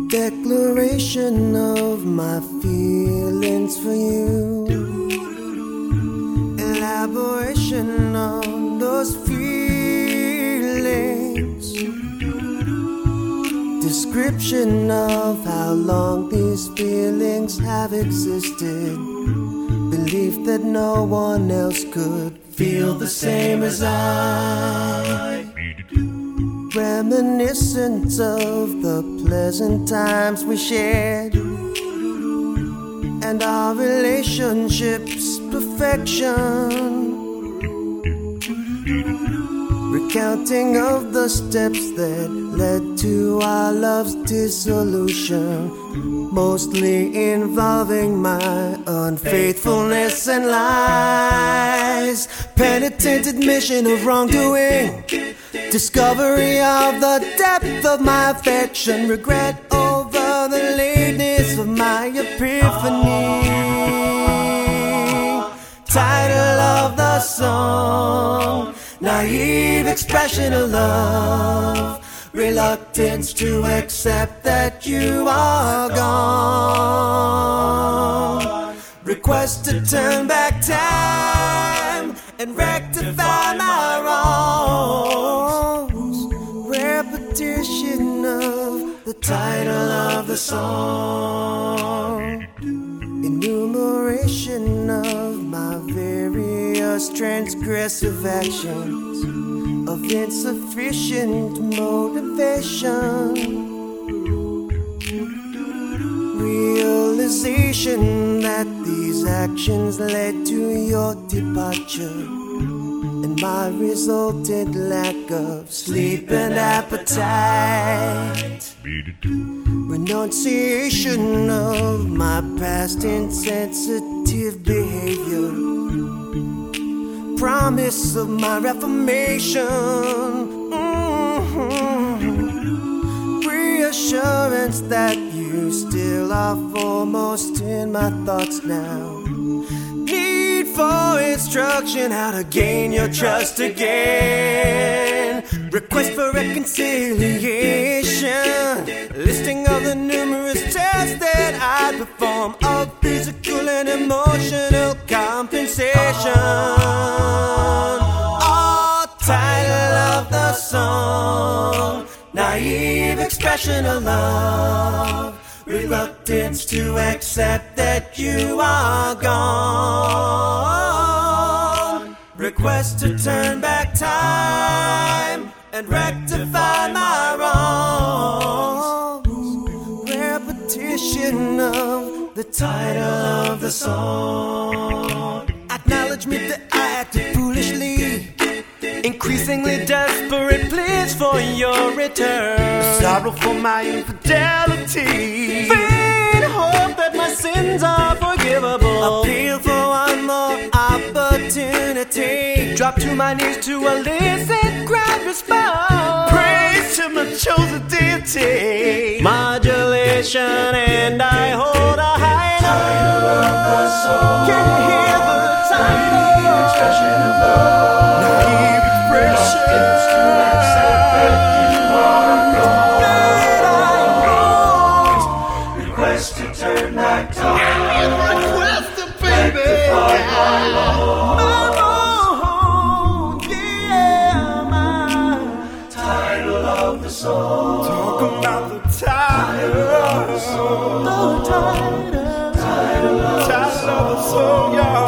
Declaration of my feelings for you. Elaboration on those feelings. Description of how long these feelings have existed. Belief that no one else could feel the same as I. Reminiscence of the pleasant times we shared and our relationship's perfection. Recounting of the steps that led to our love's dissolution, mostly involving my unfaithfulness and lies. Penitent admission of wrongdoing, discovery of the depth of my affection, regret over the lateness of my epiphany. Title of the song, naive expression of love, reluctance to accept that you are gone. Request to turn back time and rectify my wrongs. Repetition of the title of the song. Enumeration of my various transgressive actions of insufficient motivation. Realization that these actions led to your departure and my resultant lack of sleep and appetite. Renunciation of my past insensitive behavior. Promise of my reformation. Reassurance that you still are foremost in my thoughts now. Need for instruction how to gain your trust again. Request for reconciliation. Listing of the numerous tests that I perform of physical and emotional compensation. Title of the song, naive expression of love, reluctance to accept that you are gone. Request to turn back time and rectify my wrongs. Repetition of the title of the song. Acknowledgement that I acted foolishly. Increasingly desperate pleas for your return. Sorrow for my infidelity. Faint hope that my sins are forgivable. Appeal for one more opportunity. Drop to my knees to elicit grand response. Praise to my chosen deity. Modulation and I hold a high title of the song. Can you hear the title? Expression of love. Reluctance to accept that you are gone. Request to turn back time. Request to rectify my wrong. Yeah, my title of the song. Talk about the title of the song. The title of the song, y'all.